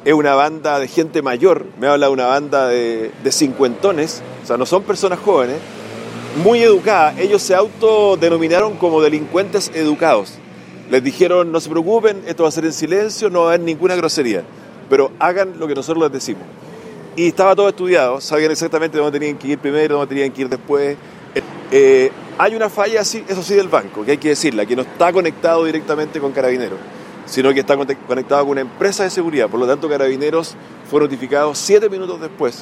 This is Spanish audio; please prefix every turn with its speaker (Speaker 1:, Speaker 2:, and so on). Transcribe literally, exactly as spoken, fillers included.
Speaker 1: es una banda de gente mayor, me habla de una banda de, de cincuentones, o sea, no son personas jóvenes, muy educadas. Ellos se autodenominaron como delincuentes educados. Les dijeron, no se preocupen, esto va a ser en silencio, no va a haber ninguna grosería, pero hagan lo que nosotros les decimos. Y estaba todo estudiado, sabían exactamente dónde tenían que ir primero, dónde tenían que ir después. Eh, hay una falla, sí, eso sí, del banco, que hay que decirla, que no está conectado directamente con Carabineros, sino que está conectado con una empresa de seguridad. Por lo tanto, Carabineros fue notificado siete minutos después